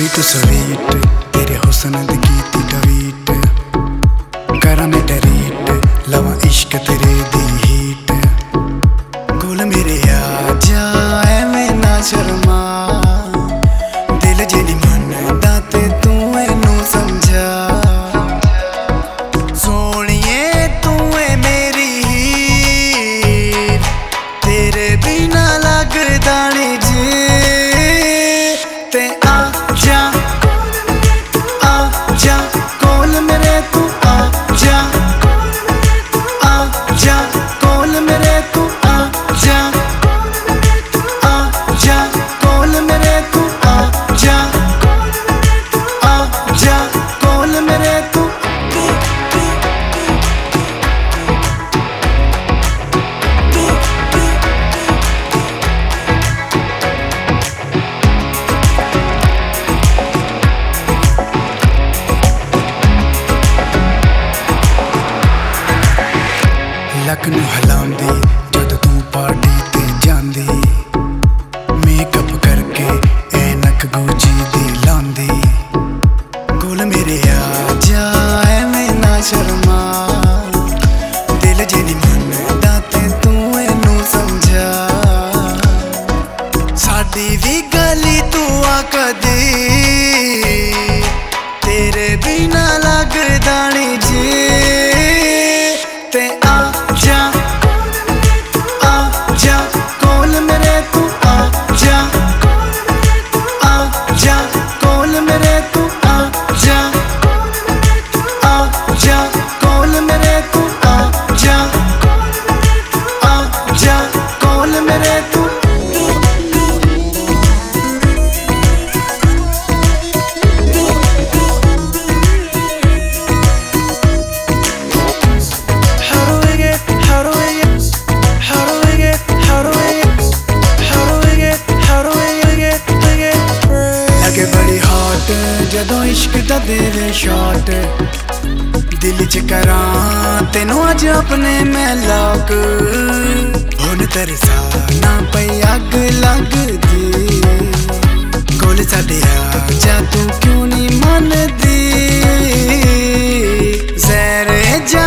कुड़ी तू स्वीट तेरे हुस्न दी कीती डवीट करा मैं डरीट लवा इश्क तेरे दी हीट कोल मेरे आ जा एवें ना शर्मा दिल जेनी मनदा ते तू एनू समझा सोहणिए तू है मेरी हीर तेरे बिना लगदा नी जी कोल मेरे तू आजा कोल मेरे तू आजा कोल मेरे तू आजा कोल मेरे तू लक नूं हिलाउंदी जद तू पार्टी ते जांदी मेकअप करके ऐनक गुची दी लांदी कोल मेरे आ जा एवें ना शर्मा दिल जेनी मनदा ते तू एनू समझा साडी वी गली तू आ कदी तेरे बिना लगदा नी जी ते आजा कोल मेरे तू आजा कोल मेरे तू आजा कोल मेरे तू आजा कोल मेरे तू बड़ी हॉट जदों इश्क दा देवे शॉट दिल च करां तेनू अज अपने मैं लॉक हुण तरसा ना पई अग लगदी कोल साडे आ जा तू क्यों नी मनदी ज़हरे जा